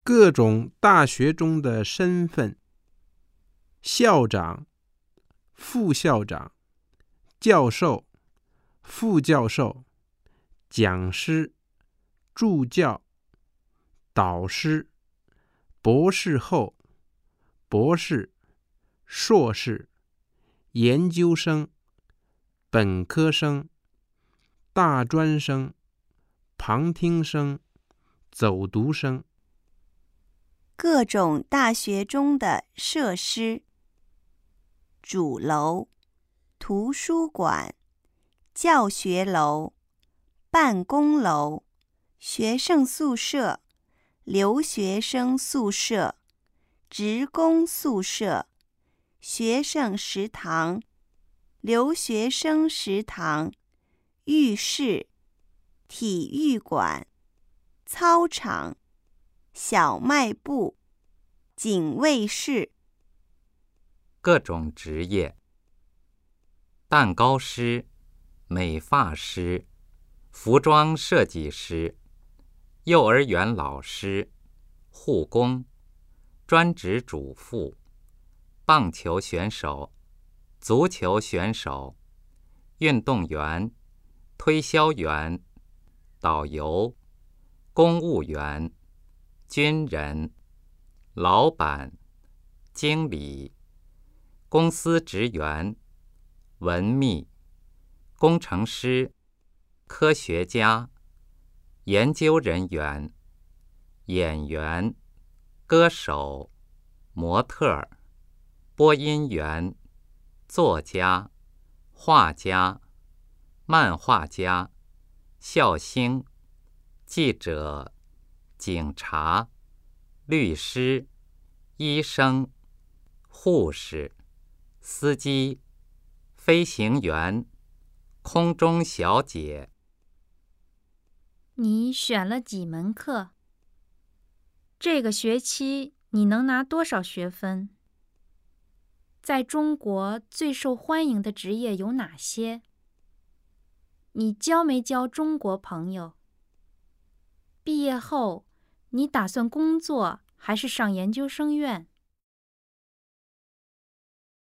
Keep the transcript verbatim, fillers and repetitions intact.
各种大学中的身份：校长、副校长、教授、副教授、讲师、助教、导师、博士后、博士、硕士、研究生、本科生、大专生、旁听生、走读生。 各种大学中的设施：主楼、图书馆、教学楼、办公楼、学生宿舍、留学生宿舍、职工宿舍、学生食堂、留学生食堂、浴室、体育馆、操场、小卖部、警卫室。 各种职业：蛋糕师、美发师、服装设计师、幼儿园老师、护工、专职主妇、棒球选手、足球选手、运动员、推销员、导游、公务员、军人、老板、经理、公司职员、文秘、工程师、科学家、研究人员、演员、歌手、模特、播音员、作家、画家、漫画家、笑星、记者、警察、律师、医生、护士、司机、飞行员、空中小姐。 你选了几门课？这个学期你能拿多少学分？在中国最受欢迎的职业有哪些？你交没交中国朋友？毕业后，你打算工作还是上研究生院？